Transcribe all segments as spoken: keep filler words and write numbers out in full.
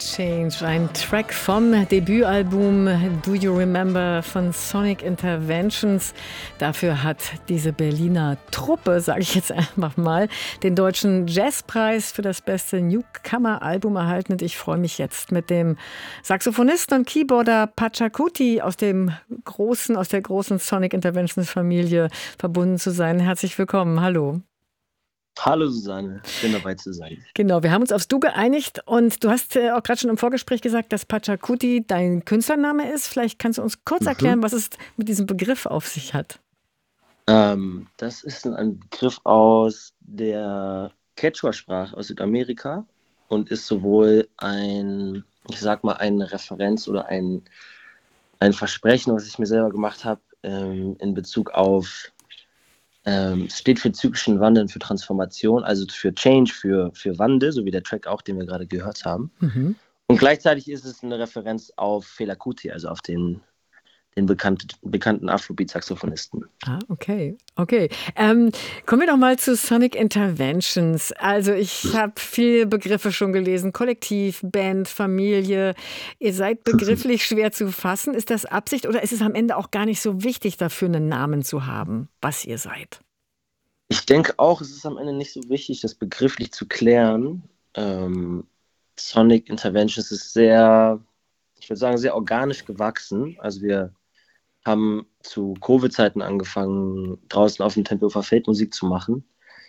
Change, ein Track vom Debütalbum Do You Remember von Sonic Interventions. Dafür hat diese Berliner Truppe, sage ich jetzt einfach mal, den Deutschen Jazzpreis für das beste Newcomer-Album erhalten. Und ich freue mich jetzt mit dem Saxophonisten und Keyboarder Pachacuti aus dem großen, aus der großen Sonic Interventions Familie verbunden zu sein. Herzlich willkommen. Hallo. Hallo Susanne, schön dabei zu sein. Genau, wir haben uns aufs Du geeinigt und du hast äh, auch gerade schon im Vorgespräch gesagt, dass Pachacuti dein Künstlername ist. Vielleicht kannst du uns kurz erklären, mhm. was es mit diesem Begriff auf sich hat. Ähm, das ist ein Begriff aus der Quechua-Sprache aus Südamerika und ist sowohl ein, ich sag mal, eine Referenz oder ein, ein Versprechen, was ich mir selber gemacht habe, ähm, in Bezug auf Ähm, es steht für zyklischen Wandel, für Transformation, also für Change, für, für Wandel, so wie der Track auch, den wir gerade gehört haben. Mhm. Und gleichzeitig ist es eine Referenz auf Fela Kuti, also auf den, den bekannt, bekannten Afrobeat-Saxophonisten. Ah, okay. Okay. Ähm, kommen wir doch mal zu Sonic Interventions. Also ich habe viele Begriffe schon gelesen. Kollektiv, Band, Familie. Ihr seid begrifflich schwer zu fassen. Ist das Absicht oder ist es am Ende auch gar nicht so wichtig, dafür einen Namen zu haben, was ihr seid? Ich denke auch, es ist am Ende nicht so wichtig, das begrifflich zu klären. Ähm, Sonic Interventions ist sehr, ich würde sagen, sehr organisch gewachsen. Also wir haben zu Covid-Zeiten angefangen, draußen auf dem Tempelhofer Feld Musik zu machen.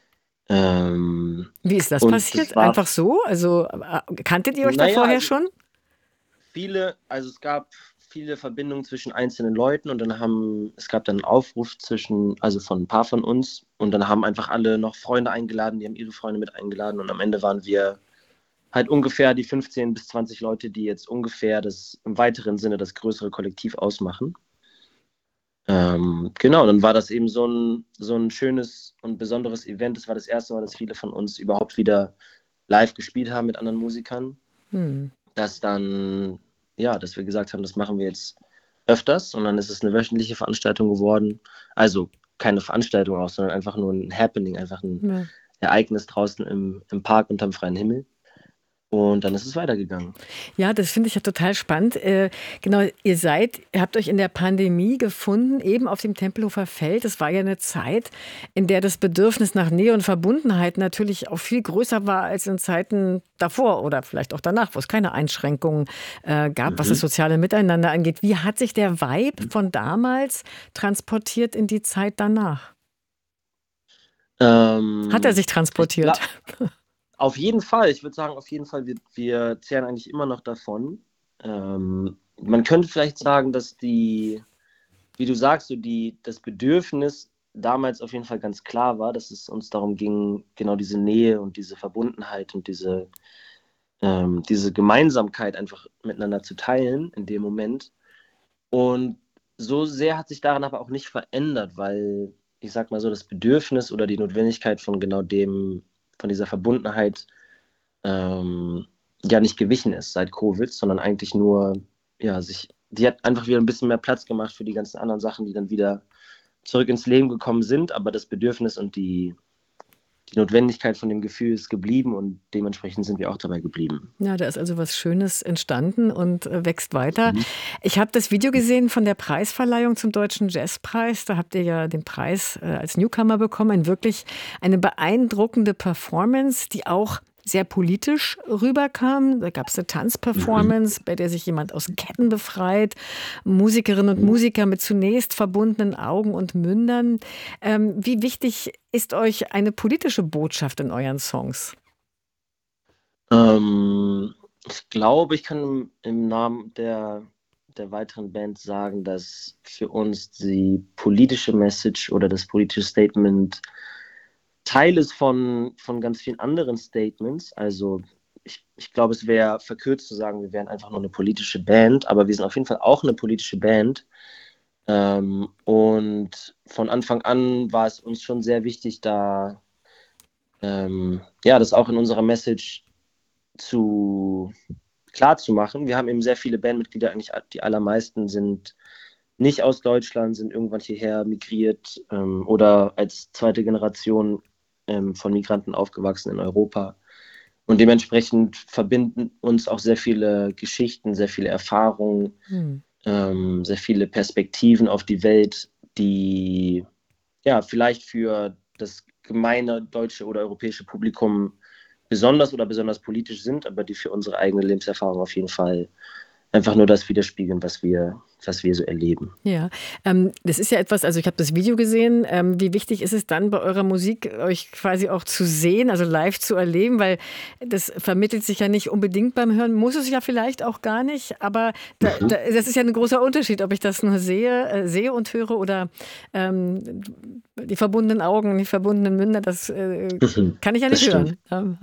Ähm, Wie ist das passiert? Das Einfach so? Also kanntet ihr euch naja, da vorher also schon? Viele, also es gab viele Verbindungen zwischen einzelnen Leuten und dann haben, es gab dann einen Aufruf zwischen, also von ein paar von uns und dann haben einfach alle noch Freunde eingeladen, die haben ihre Freunde mit eingeladen und am Ende waren wir halt ungefähr die fünfzehn bis zwanzig Leute, die jetzt ungefähr das im weiteren Sinne das größere Kollektiv ausmachen. Ähm, genau, dann war das eben so ein, so ein schönes und besonderes Event. Es war das erste Mal, dass viele von uns überhaupt wieder live gespielt haben mit anderen Musikern. Hm. Dass dann, ja, dass wir gesagt haben, das machen wir jetzt öfters und dann ist es eine wöchentliche Veranstaltung geworden. Also keine Veranstaltung auch, sondern einfach nur ein Happening, einfach ein ja. Ereignis draußen im, im Park unterm freien Himmel. Und dann ist es weitergegangen. Ja, das finde ich ja total spannend. Äh, genau, ihr seid, ihr habt euch in der Pandemie gefunden, eben auf dem Tempelhofer Feld. Das war ja eine Zeit, in der das Bedürfnis nach Nähe und Verbundenheit natürlich auch viel größer war als in Zeiten davor oder vielleicht auch danach, wo es keine Einschränkungen äh, gab, mhm. was das soziale Miteinander angeht. Wie hat sich der Vibe von damals transportiert in die Zeit danach? Ähm, hat er sich transportiert? Auf jeden Fall, ich würde sagen, auf jeden Fall, wir, wir zehren eigentlich immer noch davon. Ähm, man könnte vielleicht sagen, dass die, wie du sagst, so die, das Bedürfnis damals auf jeden Fall ganz klar war, dass es uns darum ging, genau diese Nähe und diese Verbundenheit und diese, ähm, diese Gemeinsamkeit einfach miteinander zu teilen in dem Moment. Und so sehr hat sich daran aber auch nicht verändert, weil ich sag mal so, das Bedürfnis oder die Notwendigkeit von genau dem, von dieser Verbundenheit ähm, ja nicht gewichen ist seit Covid, sondern eigentlich nur, ja, sich, die hat einfach wieder ein bisschen mehr Platz gemacht für die ganzen anderen Sachen, die dann wieder zurück ins Leben gekommen sind, aber das Bedürfnis und die, die Notwendigkeit von dem Gefühl ist geblieben und dementsprechend sind wir auch dabei geblieben. Ja, da ist also was Schönes entstanden und äh, wächst weiter. Mhm. Ich habe das Video gesehen von der Preisverleihung zum Deutschen Jazzpreis. Da habt ihr ja den Preis äh, als Newcomer bekommen. Ein wirklich eine beeindruckende Performance, die auch sehr politisch rüberkam. Da gab es eine Tanzperformance, mhm. bei der sich jemand aus Ketten befreit. Musikerinnen und Musiker mit zunächst verbundenen Augen und Mündern. Ähm, wie wichtig ist euch eine politische Botschaft in euren Songs? Ähm, ich glaube, ich kann im, im Namen der, der weiteren Band sagen, dass für uns die politische Message oder das politische Statement Teil ist von, von ganz vielen anderen Statements. Also ich, ich glaube, es wäre verkürzt zu sagen, wir wären einfach nur eine politische Band, aber wir sind auf jeden Fall auch eine politische Band. Ähm, und von Anfang an war es uns schon sehr wichtig, da ähm, ja, das auch in unserer Message zu klar zu machen. Wir haben eben sehr viele Bandmitglieder, eigentlich die allermeisten sind nicht aus Deutschland, sind irgendwann hierher migriert ähm, oder als zweite Generation ähm, von Migranten aufgewachsen in Europa. Und dementsprechend verbinden uns auch sehr viele Geschichten, sehr viele Erfahrungen, hm. ähm, sehr viele Perspektiven auf die Welt, die ja vielleicht für das gemeine deutsche oder europäische Publikum besonders oder besonders politisch sind, aber die für unsere eigene Lebenserfahrung auf jeden Fall einfach nur das widerspiegeln, was wir, was wir so erleben. Ja, ähm, das ist ja etwas, also ich habe das Video gesehen. Ähm, wie wichtig ist es dann bei eurer Musik, euch quasi auch zu sehen, also live zu erleben? Weil das vermittelt sich ja nicht unbedingt beim Hören, muss es ja vielleicht auch gar nicht, aber da, mhm. da, das ist ja ein großer Unterschied, ob ich das nur sehe, äh, sehe und höre oder ähm, die verbundenen Augen, die verbundenen Münder, das äh, mhm. kann ich ja nicht das hören.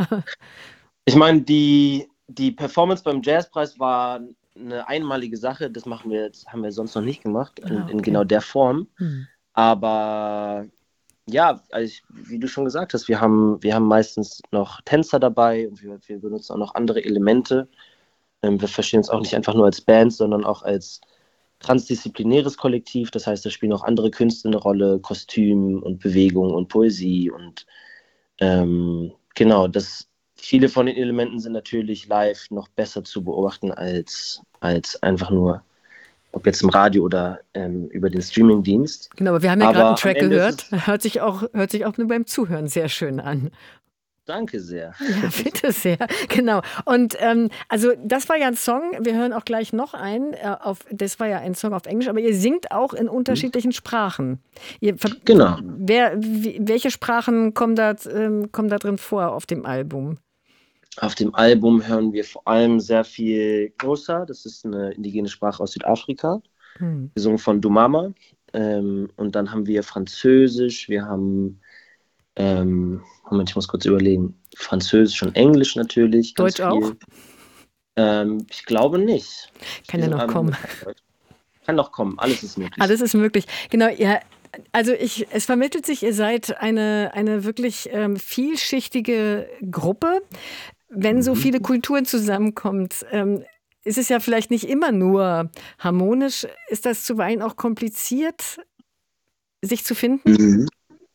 Ich meine, die, die Performance beim Jazzpreis war eine einmalige Sache, das machen wir jetzt, haben wir sonst noch nicht gemacht, in, ah, okay. in genau der Form. Hm. Aber ja, also ich, wie du schon gesagt hast, wir haben, wir haben meistens noch Tänzer dabei und wir, wir benutzen auch noch andere Elemente. Ähm, wir verstehen uns auch nicht einfach nur als Band, sondern auch als transdisziplinäres Kollektiv. Das heißt, da spielen auch andere Künste eine Rolle, Kostüm und Bewegung und Poesie. Und ähm, genau, das viele von den Elementen sind natürlich live noch besser zu beobachten als, als einfach nur, ob jetzt im Radio oder ähm, über den Streamingdienst. Genau, aber wir haben ja gerade einen Track gehört. Hört sich, auch, hört sich auch nur beim Zuhören sehr schön an. Danke sehr. Ja, bitte sehr. Genau. Und ähm, also das war ja ein Song, wir hören auch gleich noch einen, äh, auf, das war ja ein Song auf Englisch, aber ihr singt auch in unterschiedlichen Sprachen. Ihr, genau. Wer, wie, welche Sprachen kommen da, ähm, kommen da drin vor auf dem Album? Auf dem Album hören wir vor allem sehr viel Xhosa, das ist eine indigene Sprache aus Südafrika, hm. gesungen von Dumama. Ähm, und dann haben wir Französisch, wir haben, ähm, Moment, ich muss kurz überlegen, Französisch und Englisch natürlich. Deutsch ganz viel. auch? Ähm, ich glaube nicht. Kann ja noch kommen. Kann noch kommen, alles ist möglich. Alles ist möglich, genau, ja. Also ich, es vermittelt sich, ihr seid eine, eine wirklich ähm, vielschichtige Gruppe. Wenn so viele Kulturen zusammenkommen, ähm, ist es ja vielleicht nicht immer nur harmonisch. Ist das zuweilen auch kompliziert, sich zu finden? Mhm.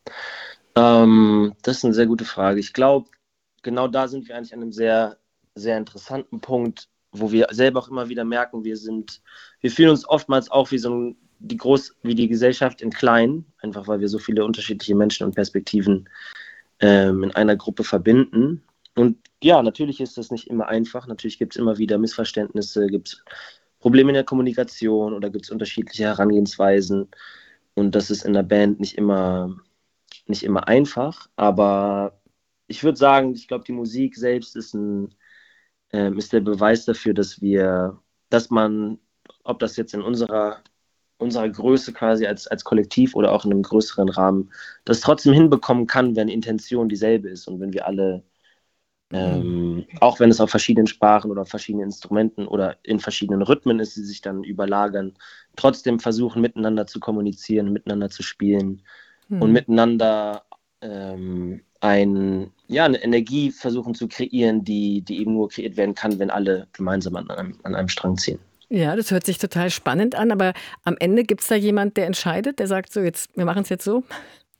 Ähm, das ist eine sehr gute Frage. Ich glaube, genau da sind wir eigentlich an einem sehr, sehr interessanten Punkt, wo wir selber auch immer wieder merken, wir sind, wir fühlen uns oftmals auch wie so ein, die Groß, wie die Gesellschaft in klein, einfach weil wir so viele unterschiedliche Menschen und Perspektiven ähm, in einer Gruppe verbinden. Und ja, natürlich ist das nicht immer einfach. Natürlich gibt es immer wieder Missverständnisse, gibt es Probleme in der Kommunikation oder gibt es unterschiedliche Herangehensweisen. Und das ist in der Band nicht immer, nicht immer einfach. Aber ich würde sagen, ich glaube, die Musik selbst ist, ein, ähm, ist der Beweis dafür, dass wir, dass man, ob das jetzt in unserer, unserer Größe quasi als, als Kollektiv oder auch in einem größeren Rahmen, das trotzdem hinbekommen kann, wenn die Intention dieselbe ist und wenn wir alle Ähm, auch wenn es auf verschiedenen Sprachen oder auf verschiedenen Instrumenten oder in verschiedenen Rhythmen ist, die sich dann überlagern, trotzdem versuchen, miteinander zu kommunizieren, miteinander zu spielen hm. und miteinander ähm, ein, ja, eine Energie versuchen zu kreieren, die, die eben nur kreiert werden kann, wenn alle gemeinsam an einem, an einem Strang ziehen. Ja, das hört sich total spannend an, aber am Ende gibt es da jemand, der entscheidet, der sagt so, jetzt, wir machen es jetzt so?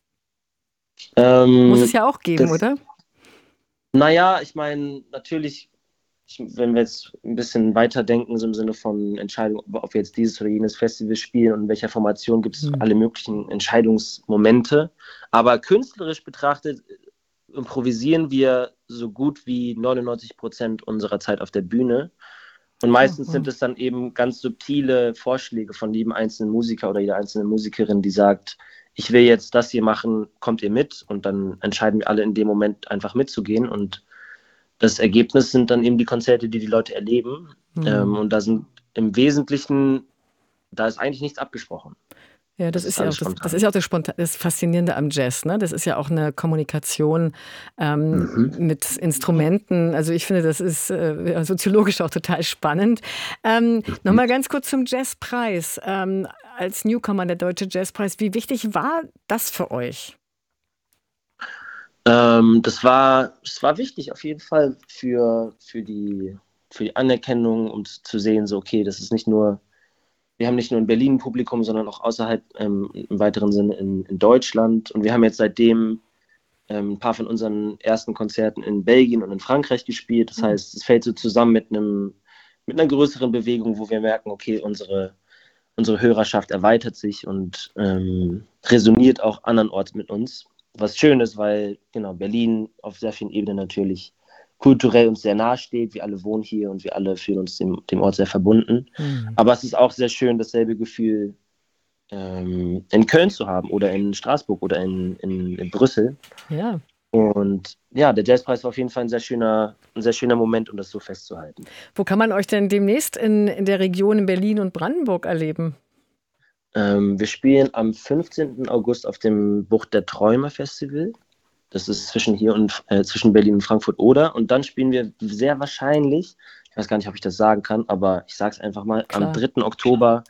Ähm, Muss es ja auch geben, das, oder? Naja, ich meine, natürlich, ich, wenn wir jetzt ein bisschen weiterdenken, so im Sinne von Entscheidungen, ob wir jetzt dieses oder jenes Festival spielen und in welcher Formation, gibt es hm. alle möglichen Entscheidungsmomente. Aber künstlerisch betrachtet improvisieren wir so gut wie neunundneunzig Prozent unserer Zeit auf der Bühne. Und meistens oh, wow. sind es dann eben ganz subtile Vorschläge von jedem einzelnen Musiker oder jeder einzelnen Musikerin, die sagt, ich will jetzt das hier machen, kommt ihr mit? Und dann entscheiden wir alle in dem Moment einfach mitzugehen. Und das Ergebnis sind dann eben die Konzerte, die die Leute erleben. Mhm. Ähm, und da sind im Wesentlichen, da ist eigentlich nichts abgesprochen. Ja, das, das ist, ist ja auch das, das ist ja auch das, Spontan das Faszinierende am Jazz, ne? Das ist ja auch eine Kommunikation ähm, mhm. mit Instrumenten. Also ich finde, das ist äh, soziologisch auch total spannend. Ähm, mhm. Nochmal ganz kurz zum Jazzpreis. Ähm, als Newcomer der Deutsche Jazzpreis, wie wichtig war das für euch? Ähm, das war, das war wichtig auf jeden Fall für, für, die, für die Anerkennung, um zu sehen, so okay, das ist nicht nur Wir haben nicht nur in Berlin ein Publikum, sondern auch außerhalb, ähm, im weiteren Sinne in, in Deutschland. Und wir haben jetzt seitdem ähm, ein paar von unseren ersten Konzerten in Belgien und in Frankreich gespielt. Das heißt, es fällt so zusammen mit einem, mit einer größeren Bewegung, wo wir merken, okay, unsere, unsere Hörerschaft erweitert sich und ähm, resoniert auch andernorts mit uns. Was schön ist, weil genau Berlin auf sehr vielen Ebenen natürlich kulturell uns sehr nahe steht. Wir alle wohnen hier und wir alle fühlen uns dem, dem Ort sehr verbunden. Mhm. Aber es ist auch sehr schön, dasselbe Gefühl ähm, in Köln zu haben oder in Straßburg oder in, in, in Brüssel. Ja. Und ja, der Jazzpreis war auf jeden Fall ein sehr schöner, ein sehr schöner Moment, um das so festzuhalten. Wo kann man euch denn demnächst in, in der Region in Berlin und Brandenburg erleben? Ähm, wir spielen am fünfzehnten August auf dem Bucht der Träume Festival. Das ist zwischen hier und äh, zwischen Berlin und Frankfurt-Oder. Und dann spielen wir sehr wahrscheinlich, ich weiß gar nicht, ob ich das sagen kann, aber ich sage es einfach mal, Klar. am dritten Oktober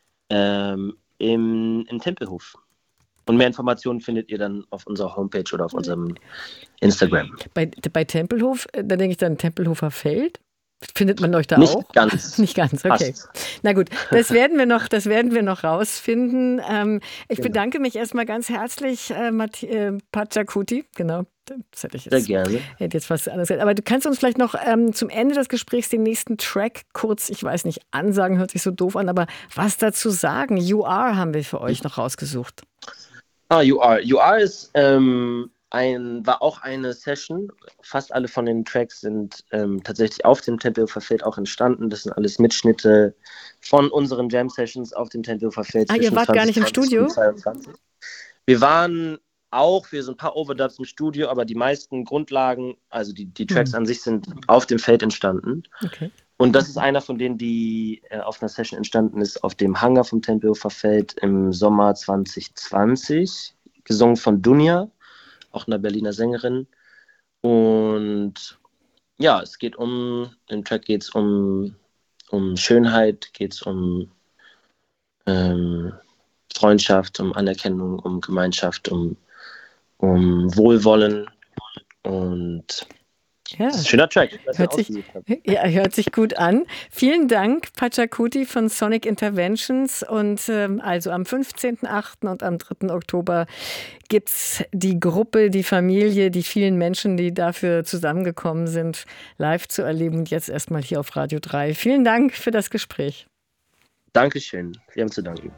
ähm, im, im Tempelhof. Und mehr Informationen findet ihr dann auf unserer Homepage oder auf unserem Instagram. Bei, bei Tempelhof, da denke ich dann Tempelhofer Feld. Findet man euch da Nicht auch? ganz. Nicht ganz, okay. Passt. Na gut, das werden wir noch, das werden wir noch rausfinden. Ähm, ich Genau. bedanke mich erstmal ganz herzlich, äh, Matt- äh, Pachacuti. Genau, das hätte ich jetzt, Sehr gerne. hätte jetzt fast anders gesagt. Aber du kannst uns vielleicht noch ähm, zum Ende des Gesprächs den nächsten Track kurz, ich weiß nicht, ansagen, hört sich so doof an, aber was dazu sagen? You Are haben wir für euch noch rausgesucht. Ah, You Are. You Are ist, ähm, ein, war auch eine Session. Fast alle von den Tracks sind ähm, tatsächlich auf dem Tempelhofer Feld auch entstanden. Das sind alles Mitschnitte von unseren Jam-Sessions auf dem Tempelhofer Feld. Ah, ihr zwischen wart gar nicht im zwanzig zwanzig Studio? und zweiundzwanzig. Wir waren auch für so ein paar Overdubs im Studio, aber die meisten Grundlagen, also die, die Tracks Hm. an sich sind auf dem Feld entstanden. Okay. Und das ist einer von denen, die äh, auf einer Session entstanden ist, auf dem Hangar vom Tempelhofer Feld im Sommer zwanzig zwanzig, gesungen von Dunja, auch einer Berliner Sängerin. Und ja, es geht um, im Track geht es um, um Schönheit, geht es um ähm, Freundschaft, um Anerkennung, um Gemeinschaft, um, um Wohlwollen. Und Ja. das ist ein schöner Track, was ich Hört sich, ausgesucht habe. ja, hört sich gut an. Vielen Dank, Pachacuti von Sonic Interventions. Und ähm, also am fünfzehnten achten und am dritten Oktober gibt es die Gruppe, die Familie, die vielen Menschen, die dafür zusammengekommen sind, live zu erleben. Und jetzt erstmal hier auf Radio drei. Vielen Dank für das Gespräch. Dankeschön. Wir haben zu danken.